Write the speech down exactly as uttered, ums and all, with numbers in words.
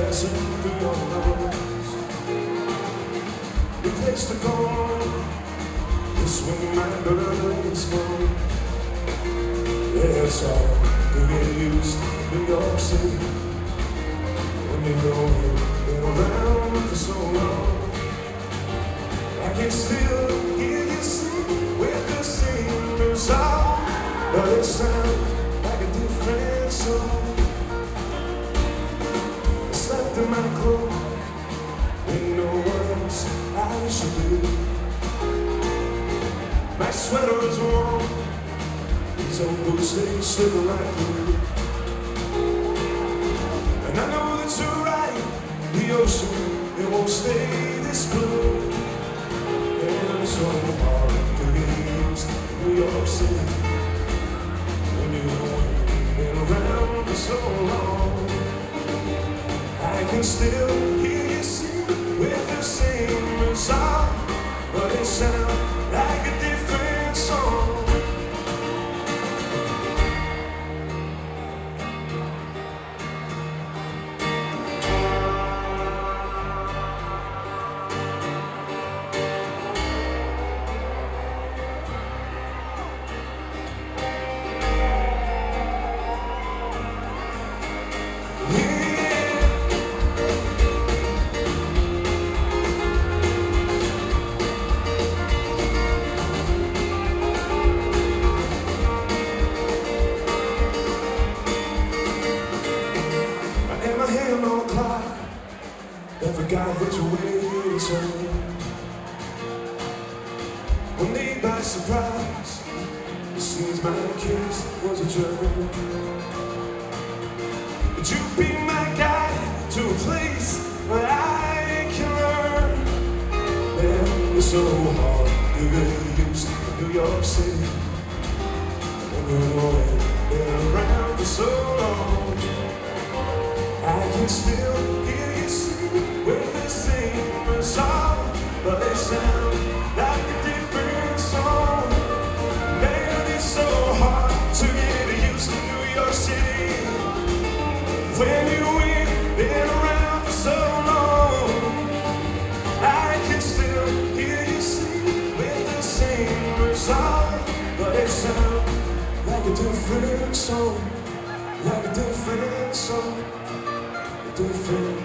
passing through your nose. The place to go is when my blood is full. Yeah, it's all to get used to New York City. When you know you've been around for so long, I can still hear you sing with the same song, but it sounds like a different song. It's left in my clothes with no words I should do. My sweater is warm, these old boots they slipper like glue. And I know that you're right, the ocean, it won't stay this blue. And it's so hard to get used to New York City when you've been around for so long. I can still hear you sing with the same song, but it sounds like a different song. I forgot which way to turn. One day by surprise, it seems my kiss was a germ. Would you be my guide to a place where I can learn? Man, it's so hard to get used to New York City when you've been around for so long. I can still hear you sing with the same song, but they sound like a different song. Man, it's so hard to get used to New York City when you've been around for so long. I can still hear you sing with the same song, but they sound like a different song, like a different song. Different